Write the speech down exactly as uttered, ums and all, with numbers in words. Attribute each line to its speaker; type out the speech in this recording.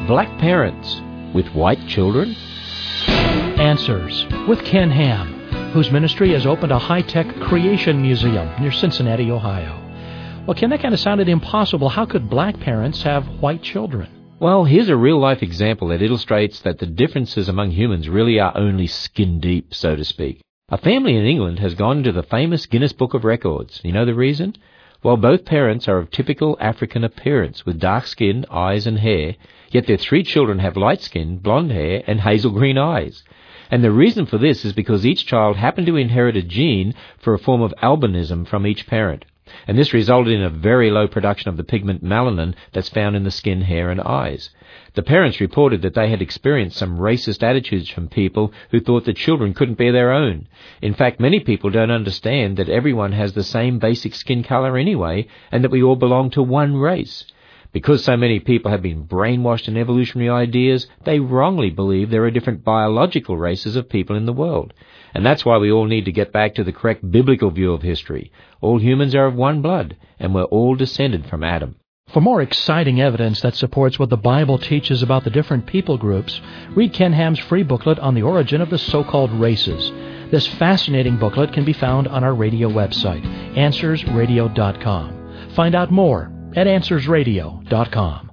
Speaker 1: black parents with white children?
Speaker 2: Answers with Ken Ham, whose ministry has opened a high-tech creation museum near Cincinnati, Ohio. Well, Ken, that kind of sounded impossible. How could black parents have white children?
Speaker 1: Well, here's a real-life example that illustrates that the differences among humans really are only skin-deep, so to speak. A family in England has gone into the famous Guinness Book of Records. You know the reason? Well, both parents are of typical African appearance, with dark skin, eyes and hair, yet their three children have light skin, blonde hair and hazel green eyes. And the reason for this is because each child happened to inherit a gene for a form of albinism from each parent. And this resulted in a very low production of the pigment melanin that's found in the skin, hair and eyes. The parents reported that they had experienced some racist attitudes from people who thought that children couldn't be their own. In fact, many people don't understand that everyone has the same basic skin color anyway, and that we all belong to one race. Because so many people have been brainwashed in evolutionary ideas, they wrongly believe there are different biological races of people in the world. And that's why we all need to get back to the correct biblical view of history. All humans are of one blood, and we're all descended from Adam.
Speaker 2: For more exciting evidence that supports what the Bible teaches about the different people groups, read Ken Ham's free booklet on the origin of the so-called races. This fascinating booklet can be found on our radio website, answers radio dot com. Find out more at answers radio dot com.